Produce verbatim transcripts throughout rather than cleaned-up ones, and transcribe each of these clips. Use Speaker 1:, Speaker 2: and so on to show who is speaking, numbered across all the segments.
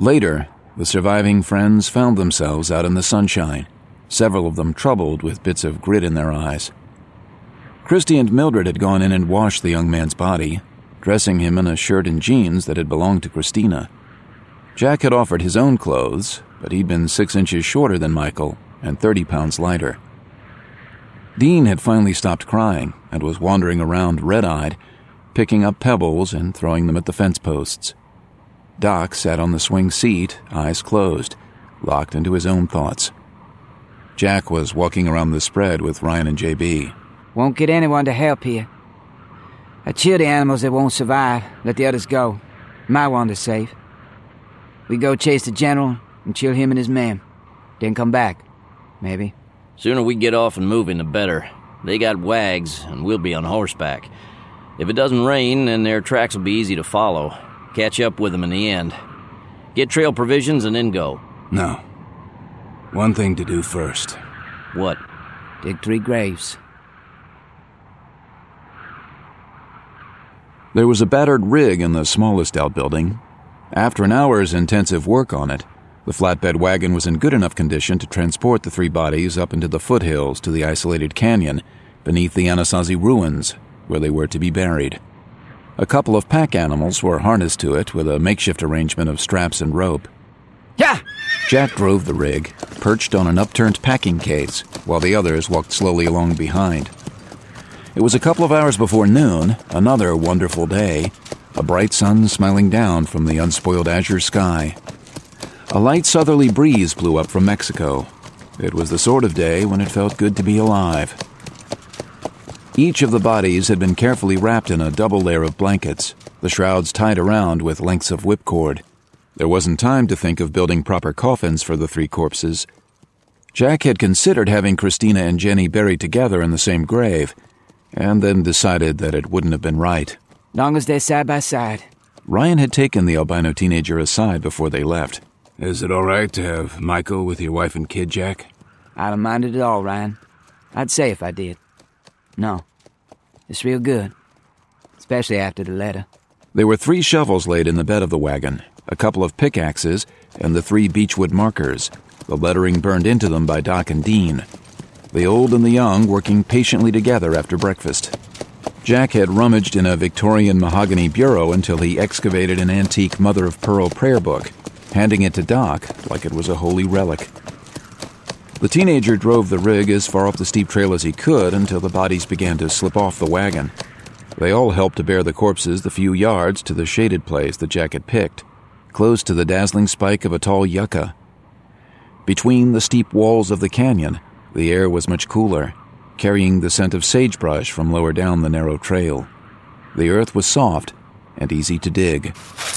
Speaker 1: Later, the surviving friends found themselves out in the sunshine, several of them troubled with bits of grit in their eyes. Christy and Mildred had gone in and washed the young man's body, dressing him in a shirt and jeans that had belonged to Christina. Jack had offered his own clothes, but he'd been six inches shorter than Michael and thirty pounds lighter. Dean had finally stopped crying and was wandering around red-eyed, picking up pebbles and throwing them at the fence posts. Doc sat on the swing seat, eyes closed, locked into his own thoughts. Jack was walking around the spread with Ryan and J B.
Speaker 2: Won't get anyone to help here. I chill the animals that won't survive, let the others go. My wander's safe. We go chase the general and chill him and his men. Then come back, maybe.
Speaker 3: Sooner we get off and moving, the better. They got wags, and we'll be on horseback. If it doesn't rain, then their tracks will be easy to follow. Catch up with them in the end. Get trail provisions and then go.
Speaker 4: No. One thing to do first.
Speaker 3: What?
Speaker 2: Dig three graves.
Speaker 1: There was a battered rig in the smallest outbuilding. After an hour's intensive work on it, the flatbed wagon was in good enough condition to transport the three bodies up into the foothills to the isolated canyon beneath the Anasazi ruins, where they were to be buried. A couple of pack animals were harnessed to it with a makeshift arrangement of straps and rope.
Speaker 2: Yeah!
Speaker 1: Jack drove the rig, perched on an upturned packing case, while the others walked slowly along behind. It was a couple of hours before noon, another wonderful day, a bright sun smiling down from the unspoiled azure sky. A light southerly breeze blew up from Mexico. It was the sort of day when it felt good to be alive. Each of the bodies had been carefully wrapped in a double layer of blankets, the shrouds tied around with lengths of whipcord. There wasn't time to think of building proper coffins for the three corpses. Jack had considered having Christina and Jenny buried together in the same grave, and then decided that it wouldn't have been right.
Speaker 2: Long as they're side by side.
Speaker 1: Ryan had taken the albino teenager aside before they left.
Speaker 4: Is it all right to have Michael with your wife and kid, Jack?
Speaker 2: I don't mind it at all, Ryan. I'd say if I did. No. It's real good. Especially after the letter.
Speaker 1: There were three shovels laid in the bed of the wagon, a couple of pickaxes, and the three beechwood markers, the lettering burned into them by Doc and Dean. The old and the young working patiently together after breakfast. Jack had rummaged in a Victorian mahogany bureau until he excavated an antique mother-of-pearl prayer book, handing it to Doc like it was a holy relic. The teenager drove the rig as far up the steep trail as he could until the bodies began to slip off the wagon. They all helped to bear the corpses the few yards to the shaded place that Jack had picked, close to the dazzling spike of a tall yucca. Between the steep walls of the canyon, the air was much cooler, carrying the scent of sagebrush from lower down the narrow trail. The earth was soft and easy to dig.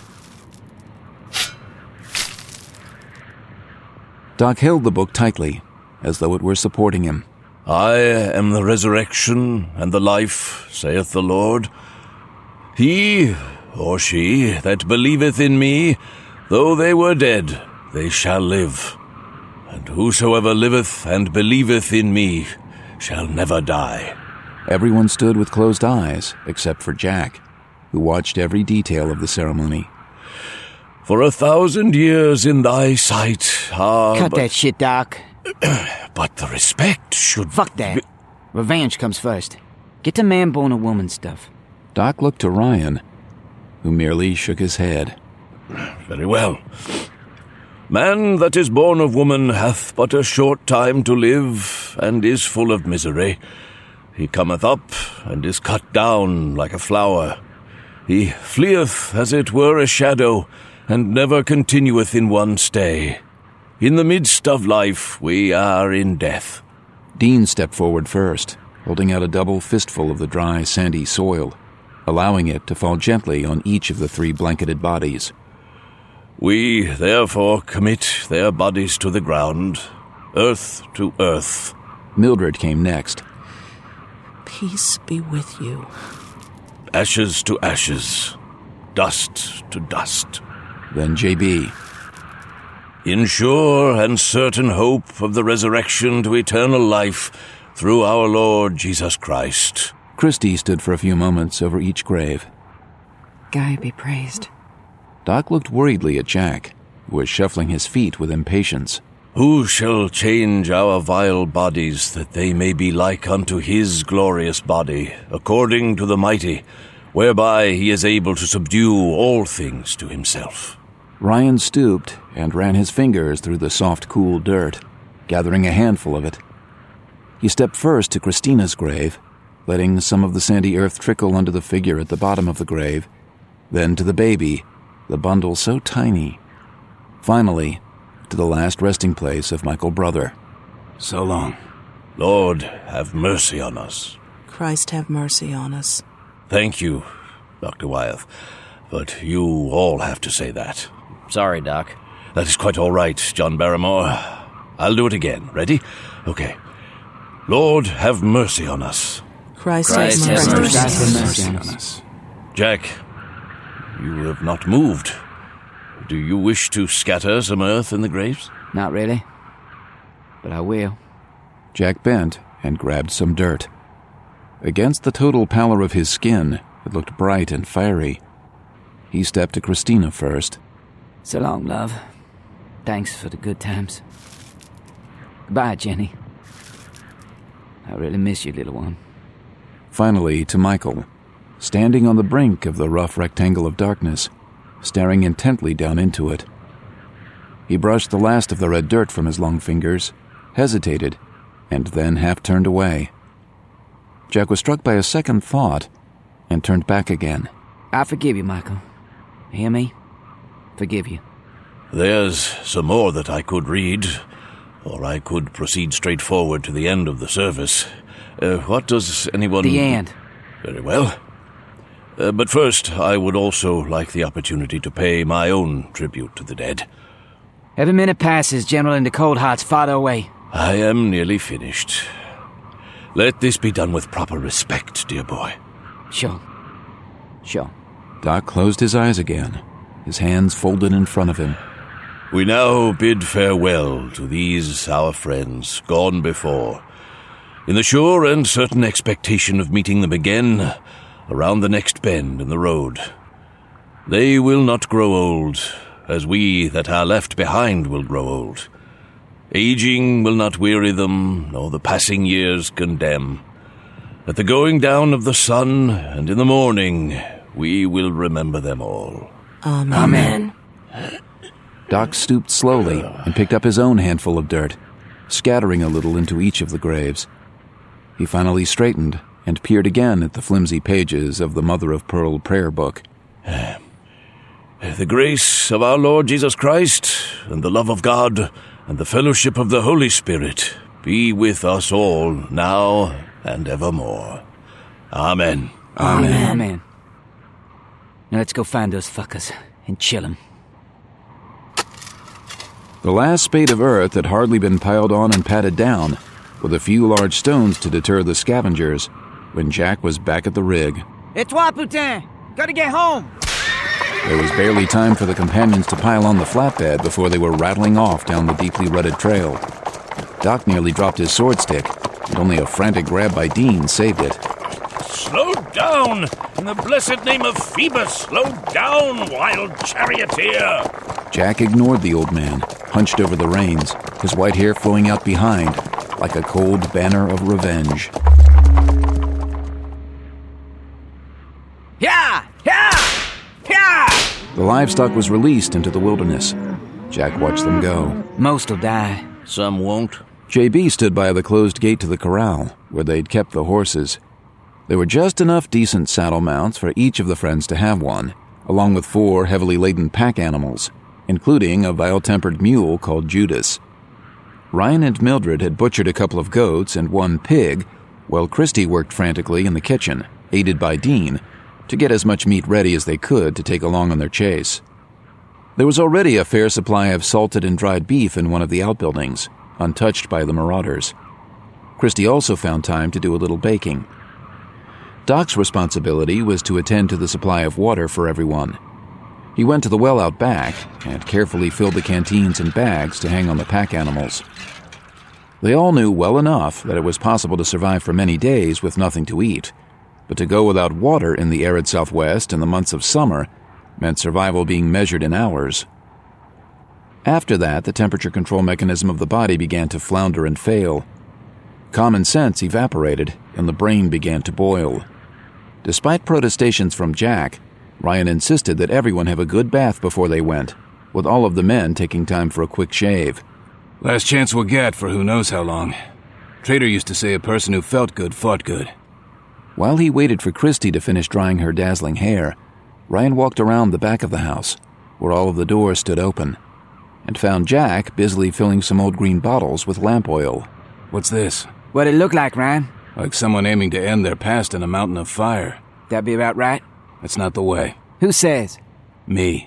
Speaker 1: Doc held the book tightly, as though it were supporting him.
Speaker 5: I am the resurrection and the life, saith the Lord. He, or she, that believeth in me, though they were dead, they shall live. And whosoever liveth and believeth in me shall never die.
Speaker 1: Everyone stood with closed eyes, except for Jack, who watched every detail of the ceremony.
Speaker 5: For a thousand years in thy sight are
Speaker 2: Cut
Speaker 5: but...
Speaker 2: that shit, Doc.
Speaker 5: But the respect should...
Speaker 2: Fuck that. Be- Revenge comes first. Get the man born a woman stuff.
Speaker 1: Doc looked to Ryan, who merely shook his head.
Speaker 5: Very well. Man that is born of woman hath but a short time to live, and is full of misery. He cometh up, and is cut down like a flower. He fleeth as it were a shadow, and never continueth in one stay. In the midst of life we are in death.
Speaker 1: Dean stepped forward first, holding out a double fistful of the dry, sandy soil, allowing it to fall gently on each of the three blanketed bodies.
Speaker 5: We, therefore, commit their bodies to the ground, earth to earth.
Speaker 1: Mildred came next.
Speaker 6: Peace be with you.
Speaker 5: Ashes to ashes, dust to dust.
Speaker 1: Then J B.
Speaker 5: In sure and certain hope of the resurrection to eternal life through our Lord Jesus Christ.
Speaker 1: Christy stood for a few moments over each grave.
Speaker 6: Guy be praised.
Speaker 1: Doc looked worriedly at Jack, who was shuffling his feet with impatience.
Speaker 5: Who shall change our vile bodies, that they may be like unto his glorious body, according to the mighty, whereby he is able to subdue all things to himself?
Speaker 1: Ryan stooped and ran his fingers through the soft, cool dirt, gathering a handful of it. He stepped first to Christina's grave, letting some of the sandy earth trickle under the figure at the bottom of the grave, then to the baby, the bundle so tiny. Finally, to the last resting place of Michael Brother.
Speaker 4: So long.
Speaker 5: Lord, have mercy on us.
Speaker 6: Christ have mercy on us.
Speaker 5: Thank you, Doctor Wyeth, but you all have to say that.
Speaker 3: Sorry, Doc.
Speaker 5: That is quite all right, John Barrymore. I'll do it again. Ready? Okay. Lord, have mercy on us.
Speaker 6: Christ,
Speaker 3: Christ
Speaker 6: have
Speaker 3: have
Speaker 6: mercy,
Speaker 3: mercy.
Speaker 6: on us.
Speaker 1: Mercy on us.
Speaker 5: Jack, you have not moved. Do you wish to scatter some earth in the graves?
Speaker 2: Not really. But I will.
Speaker 1: Jack bent and grabbed some dirt. Against the total pallor of his skin, it looked bright and fiery. He stepped to Christina first.
Speaker 2: So long, love. Thanks for the good times. Goodbye, Jenny. I really miss you, little one.
Speaker 1: Finally, to Michael, standing on the brink of the rough rectangle of darkness, staring intently down into it. He brushed the last of the red dirt from his long fingers, hesitated, and then half turned away. Jack was struck by a second thought and turned back again.
Speaker 2: I forgive you, Michael. Hear me? Forgive you.
Speaker 5: There's some more that I could read, or I could proceed straight forward to the end of the service. Uh, what does anyone...
Speaker 2: The end.
Speaker 5: Very well. Uh, but first, I would also like the opportunity to pay my own tribute to the dead.
Speaker 2: Every minute passes, General, and the cold heart's farther away.
Speaker 5: I am nearly finished. Let this be done with proper respect, dear boy.
Speaker 2: Sure. Sure.
Speaker 1: Doc closed his eyes again, his hands folded in front of him.
Speaker 5: We now bid farewell to these our friends, gone before, in the sure and certain expectation of meeting them again around the next bend in the road. They will not grow old, as we that are left behind will grow old. Aging will not weary them, nor the passing years condemn. At the going down of the sun, and in the morning, we will remember them all.
Speaker 6: Amen.
Speaker 2: Amen.
Speaker 1: Doc stooped slowly and picked up his own handful of dirt, scattering a little into each of the graves. He finally straightened and peered again at the flimsy pages of the mother-of-pearl prayer book.
Speaker 5: The grace of our Lord Jesus Christ, and the love of God, and the fellowship of the Holy Spirit be with us all, now and evermore. Amen.
Speaker 2: Amen. Amen. Now let's go find those fuckers and chill them.
Speaker 1: The last spade of earth had hardly been piled on and patted down, with a few large stones to deter the scavengers, when Jack was back at the rig.
Speaker 2: Et toi, putain! Gotta get home!
Speaker 1: There was barely time for the companions to pile on the flatbed before they were rattling off down the deeply rutted trail. Doc nearly dropped his sword stick, and only a frantic grab by Dean saved it.
Speaker 5: Slow down! In the blessed name of Phoebus, slow down, wild charioteer!
Speaker 1: Jack ignored the old man, hunched over the reins, his white hair flowing out behind, like a cold banner of revenge.
Speaker 2: Yeah! Yeah! Yeah!
Speaker 1: The livestock was released into the wilderness. Jack watched them go.
Speaker 2: Most'll die.
Speaker 3: Some won't.
Speaker 1: J B stood by the closed gate to the corral, where they'd kept the horses. There were just enough decent saddle mounts for each of the friends to have one, along with four heavily laden pack animals, including a vile-tempered mule called Judas. Ryan and Mildred had butchered a couple of goats and one pig, while Christy worked frantically in the kitchen, aided by Dean, to get as much meat ready as they could to take along on their chase. There was already a fair supply of salted and dried beef in one of the outbuildings, untouched by the marauders. Christy also found time to do a little baking. Doc's responsibility was to attend to the supply of water for everyone. He went to the well out back and carefully filled the canteens and bags to hang on the pack animals. They all knew well enough that it was possible to survive for many days with nothing to eat, but to go without water in the arid Southwest in the months of summer meant survival being measured in hours. After that, the temperature control mechanism of the body began to flounder and fail. Common sense evaporated, and the brain began to boil. Despite protestations from Jack, Ryan insisted that everyone have a good bath before they went, with all of the men taking time for a quick shave.
Speaker 4: Last chance we'll get for who knows how long. Trader used to say a person who felt good fought good.
Speaker 1: While he waited for Christy to finish drying her dazzling hair, Ryan walked around the back of the house, where all of the doors stood open, and found Jack busily filling some old green bottles with lamp oil.
Speaker 4: What's this?
Speaker 2: What'd it look like, Ryan?
Speaker 4: Like someone aiming to end their past in a mountain of fire.
Speaker 2: That be about right?
Speaker 4: That's not the way.
Speaker 2: Who says?
Speaker 4: Me.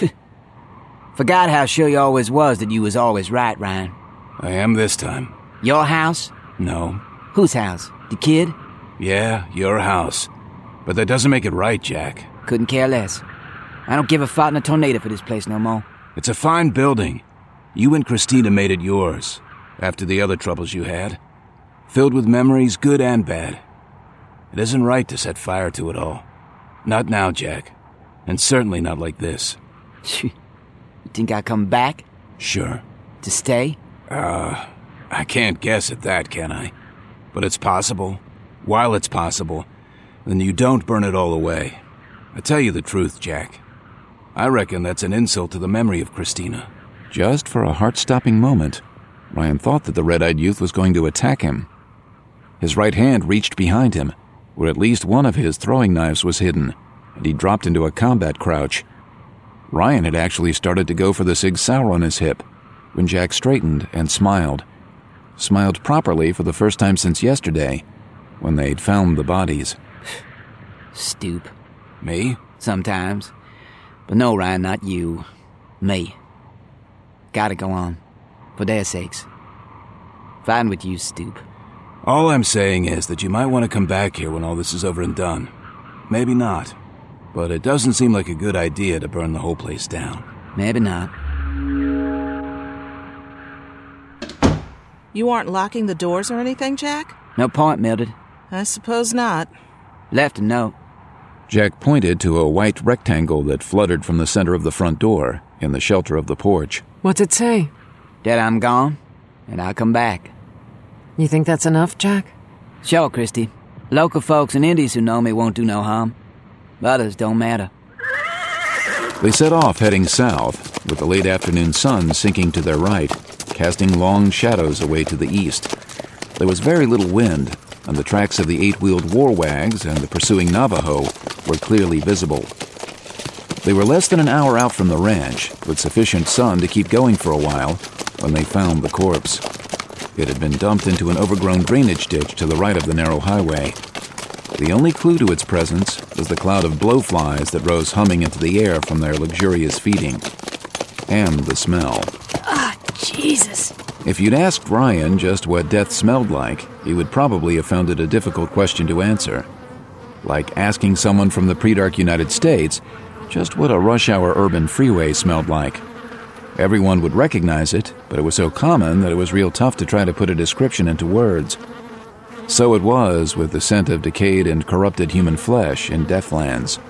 Speaker 2: Forgot how sure you always was that you was always right, Ryan.
Speaker 4: I am this time.
Speaker 2: Your house?
Speaker 4: No.
Speaker 2: Whose house? The kid?
Speaker 4: Yeah, your house. But that doesn't make it right, Jack.
Speaker 2: Couldn't care less. I don't give a fart in a tornado for this place no more.
Speaker 4: It's a fine building. You and Christina made it yours, after the other troubles you had. Filled with memories, good and bad. It isn't right to set fire to it all. Not now, Jack. And certainly not like this.
Speaker 2: You think I come back?
Speaker 4: Sure.
Speaker 2: To stay?
Speaker 4: Uh, I can't guess at that, can I? But it's possible. While it's possible, then you don't burn it all away. I tell you the truth, Jack. I reckon that's an insult to the memory of Christina.
Speaker 1: Just for a heart-stopping moment, Ryan thought that the red-eyed youth was going to attack him. His right hand reached behind him, where at least one of his throwing knives was hidden, and he dropped into a combat crouch. Ryan had actually started to go for the Sig Sauer on his hip, when Jack straightened and smiled. Smiled properly for the first time since yesterday, when they'd found the bodies.
Speaker 2: Stoop.
Speaker 4: Me?
Speaker 2: Sometimes. But no, Ryan, not you. Me. Gotta go on. For their sakes. Fine with you, Stoop.
Speaker 4: All I'm saying is that you might want to come back here when all this is over and done. Maybe not. But it doesn't seem like a good idea to burn the whole place down.
Speaker 2: Maybe not.
Speaker 6: You aren't locking the doors or anything, Jack?
Speaker 2: No point, Mildred.
Speaker 6: I suppose not.
Speaker 2: Left a note.
Speaker 1: Jack pointed to a white rectangle that fluttered from the center of the front door, in the shelter of the porch.
Speaker 7: What's it say?
Speaker 2: That I'm gone, and I'll come back.
Speaker 7: You think that's enough, Jack?
Speaker 2: Sure, Christy. Local folks and Indians who know me won't do no harm. Others don't matter.
Speaker 1: They set off heading south, with the late afternoon sun sinking to their right, casting long shadows away to the east. There was very little wind, and the tracks of the eight-wheeled war wags and the pursuing Navajo were clearly visible. They were less than an hour out from the ranch, with sufficient sun to keep going for a while, when they found the corpse. It had been dumped into an overgrown drainage ditch to the right of the narrow highway. The only clue to its presence was the cloud of blowflies that rose humming into the air from their luxurious feeding. And the smell.
Speaker 8: Ah, Jesus.
Speaker 1: If you'd asked Ryan just what death smelled like, he would probably have found it a difficult question to answer. Like asking someone from the pre-dark United States just what a rush-hour urban freeway smelled like. Everyone would recognize it, but it was so common that it was real tough to try to put a description into words. So it was with the scent of decayed and corrupted human flesh in Deathlands.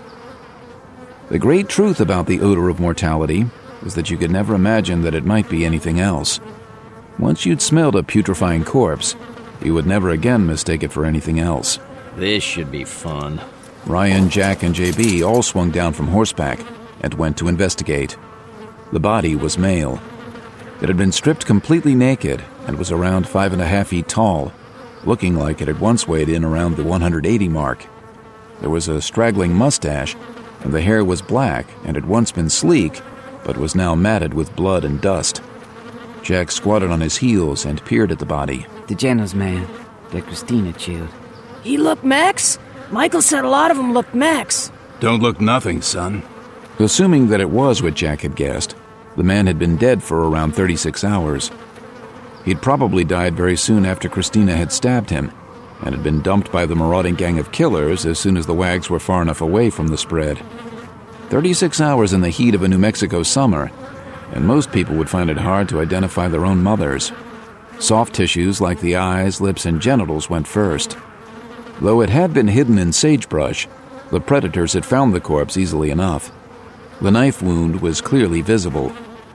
Speaker 1: The great truth about the odor of mortality was that you could never imagine that it might be anything else. Once you'd smelled a putrefying corpse, you would never again mistake it for anything else.
Speaker 3: This should be fun.
Speaker 1: Ryan, Jack, and J B all swung down from horseback and went to investigate. The body was male. It had been stripped completely naked and was around five and a half feet tall, looking like it had once weighed in around the one hundred eighty mark. There was a straggling mustache, and the hair was black and had once been sleek, but was now matted with blood and dust. Jack squatted on his heels and peered at the body.
Speaker 2: The general's man that Christina killed.
Speaker 8: He looked Max? Michael said a lot of them looked Max.
Speaker 4: Don't look nothing, son.
Speaker 1: Assuming that it was what Jack had guessed, the man had been dead for around thirty-six hours. He'd probably died very soon after Christina had stabbed him, and had been dumped by the marauding gang of killers as soon as the wags were far enough away from the spread. thirty-six hours in the heat of a New Mexico summer, and most people would find it hard to identify their own mothers. Soft tissues like the eyes, lips, and genitals went first. Though it had been hidden in sagebrush, the predators had found the corpse easily enough. The knife wound was clearly visible,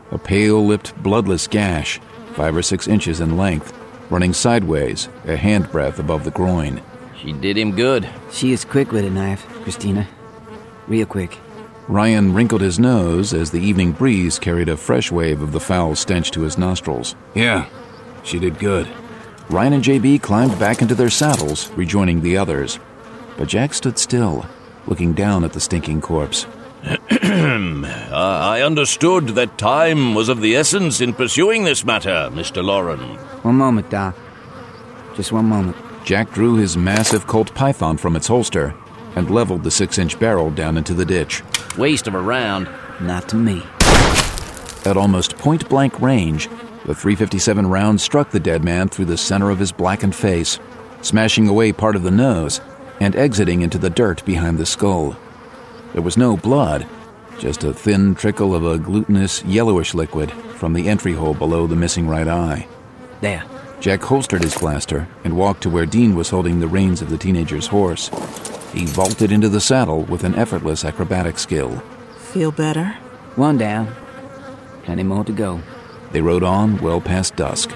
Speaker 1: a pale-lipped, bloodless gash, five or six inches in length, running sideways, a handbreadth above the groin.
Speaker 3: She did him good.
Speaker 2: She is quick with a knife, Christina. Real quick.
Speaker 1: Ryan wrinkled his nose as the evening breeze carried a fresh wave of the foul stench to his nostrils.
Speaker 4: Yeah, she did good.
Speaker 1: Ryan and J B climbed back into their saddles, rejoining the others. But Jack stood still, looking down at the stinking corpse.
Speaker 5: uh, I understood that time was of the essence in pursuing this matter, Mister Loren.
Speaker 2: One moment, Doc. Just one moment.
Speaker 1: Jack drew his massive Colt Python from its holster and leveled the six-inch barrel down into the ditch.
Speaker 3: Waste of a round.
Speaker 2: Not to me.
Speaker 1: At almost point-blank range, the three fifty-seven round struck the dead man through the center of his blackened face, smashing away part of the nose and exiting into the dirt behind the skull. There was no blood, just a thin trickle of a glutinous, yellowish liquid from the entry hole below the missing right eye.
Speaker 2: There.
Speaker 1: Jack holstered his blaster and walked to where Dean was holding the reins of the teenager's horse. He vaulted into the saddle with an effortless acrobatic skill.
Speaker 6: Feel better?
Speaker 2: One down. Plenty more to go.
Speaker 1: They rode on well past dusk.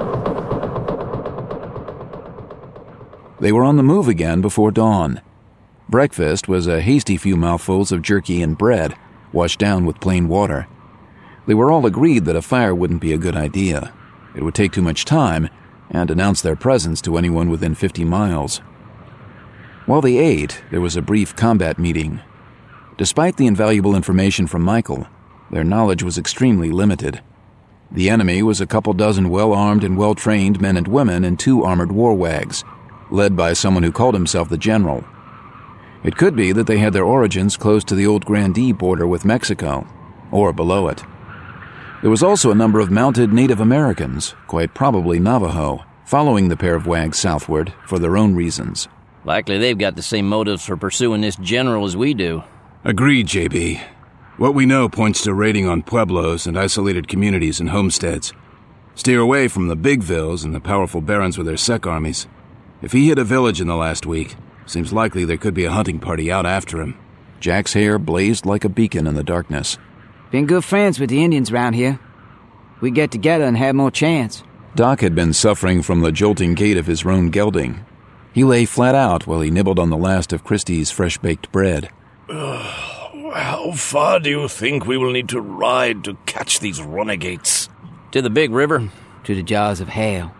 Speaker 1: They were on the move again before dawn. Breakfast was a hasty few mouthfuls of jerky and bread, washed down with plain water. They were all agreed that a fire wouldn't be a good idea. It would take too much time, and announce their presence to anyone within fifty miles. While they ate, there was a brief combat meeting. Despite the invaluable information from Michael, their knowledge was extremely limited. The enemy was a couple dozen well-armed and well-trained men and women in two armored war wags, led by someone who called himself the General. It could be that they had their origins close to the old Grandee border with Mexico, or below it. There was also a number of mounted Native Americans, quite probably Navajo, following the pair of wags southward for their own reasons.
Speaker 3: Likely they've got the same motives for pursuing this general as we do.
Speaker 4: Agreed, J B. What we know points to raiding on pueblos and isolated communities and homesteads. Steer away from the big villes and the powerful barons with their sec armies. If he hit a village in the last week, seems likely there could be a hunting party out after him.
Speaker 1: Jack's hair blazed like a beacon in the darkness.
Speaker 2: Been good friends with the Indians around here. We get together and have more chance.
Speaker 1: Doc had been suffering from the jolting gait of his roan gelding. He lay flat out while he nibbled on the last of Christie's fresh-baked bread.
Speaker 5: How far do you think we will need to ride to catch these renegades?
Speaker 3: To the big river.
Speaker 2: To the jaws of hell.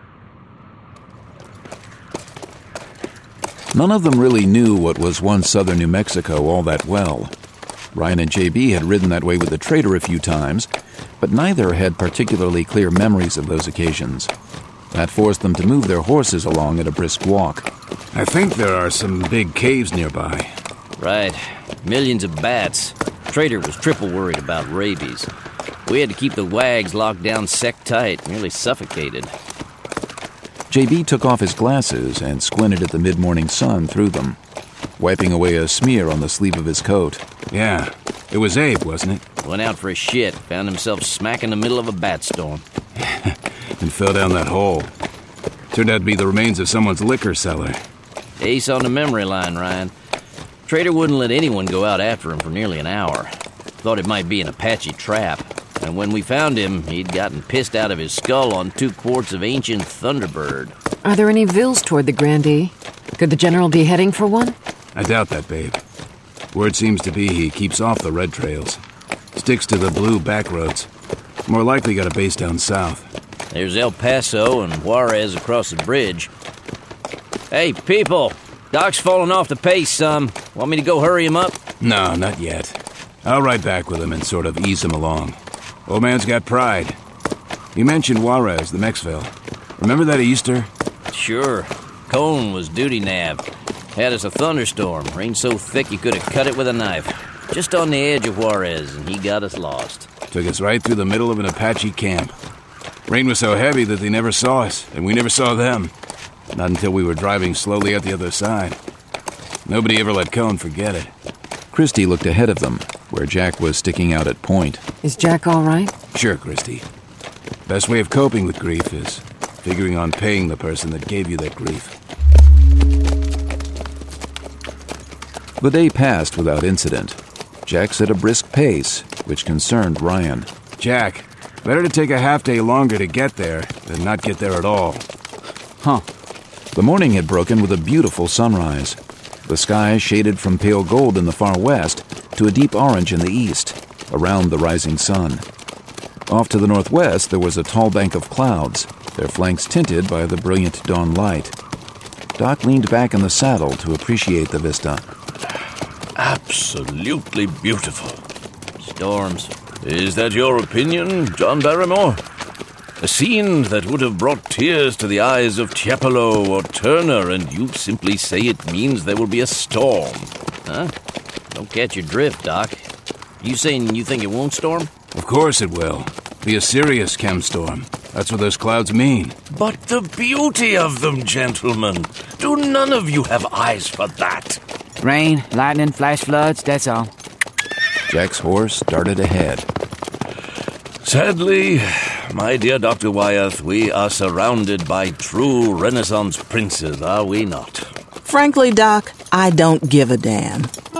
Speaker 1: None of them really knew what was once southern New Mexico all that well. Ryan and J B had ridden that way with the trader a few times, but neither had particularly clear memories of those occasions. That forced them to move their horses along at a brisk walk.
Speaker 4: I think there are some big caves nearby.
Speaker 3: Right. Millions of bats. Trader was triple worried about rabies. We had to keep the wags locked down sec tight, nearly suffocated.
Speaker 1: J B took off his glasses and squinted at the mid-morning sun through them, wiping away a smear on the sleeve of his coat.
Speaker 4: Yeah, it was Abe, wasn't it?
Speaker 3: Went out for a shit, found himself smack in the middle of a bat storm.
Speaker 4: And fell down that hole. Turned out to be the remains of someone's liquor cellar.
Speaker 3: Ace on the memory line, Ryan. Trader wouldn't let anyone go out after him for nearly an hour. Thought it might be an Apache trap. And when we found him, he'd gotten pissed out of his skull on two quarts of ancient Thunderbird.
Speaker 7: Are there any villes toward the Grandee? Could the general be heading for one?
Speaker 4: I doubt that, babe. Word seems to be he keeps off the red trails. Sticks to the blue back roads. More likely got a base down south.
Speaker 3: There's El Paso and Juarez across the bridge. Hey, people! Doc's falling off the pace some. Want me to go hurry him up?
Speaker 4: No, not yet. I'll ride back with him and sort of ease him along. Old man's got pride. You mentioned Juarez, the Mexville. Remember that Easter?
Speaker 3: Sure. Cone was duty nav. Had us a thunderstorm. Rained so thick you could have cut it with a knife. Just on the edge of Juarez, and he got us lost.
Speaker 4: Took us right through the middle of an Apache camp. Rain was so heavy that they never saw us, and we never saw them. Not until we were driving slowly at the other side. Nobody ever let Cone forget it.
Speaker 1: Christie looked ahead of them, where Jack was sticking out at point.
Speaker 7: Is Jack all right?
Speaker 4: Sure, Christie. Best way of coping with grief is figuring on paying the person that gave you that grief.
Speaker 1: The day passed without incident. Jack set a brisk pace, which concerned Ryan.
Speaker 4: Jack, Better to take a half day longer to get there than not get there at all.
Speaker 1: Huh. The morning had broken with a beautiful sunrise. The sky shaded from pale gold in the far west to a deep orange in the east, around the rising sun. Off to the northwest, there was a tall bank of clouds, their flanks tinted by the brilliant dawn light. Doc leaned back in the saddle to appreciate the vista.
Speaker 5: Absolutely beautiful.
Speaker 3: Storms.
Speaker 5: Is that your opinion, John Barrymore? A scene that would have brought tears to the eyes of Tiepolo or Turner, and you simply say it means there will be a storm.
Speaker 3: Huh? Don't catch your drift, Doc. You saying you think it won't storm?
Speaker 4: Of course it will. Be a serious chem storm. That's what those clouds mean.
Speaker 5: But the beauty of them, gentlemen. Do none of you have eyes for that?
Speaker 2: Rain, lightning, flash floods, that's all.
Speaker 1: Jack's horse darted ahead.
Speaker 5: Sadly, my dear Doctor Wyeth, we are surrounded by true Renaissance princes, are we not?
Speaker 6: Frankly, Doc, I don't give a damn.